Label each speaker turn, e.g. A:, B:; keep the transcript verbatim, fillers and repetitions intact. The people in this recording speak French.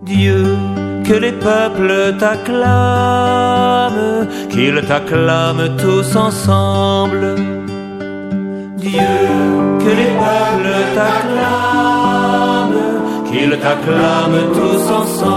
A: Dieu, que les peuples t'acclament, qu'ils t'acclament tous ensemble. Dieu, que les peuples t'acclament, qu'ils t'acclament tous ensemble.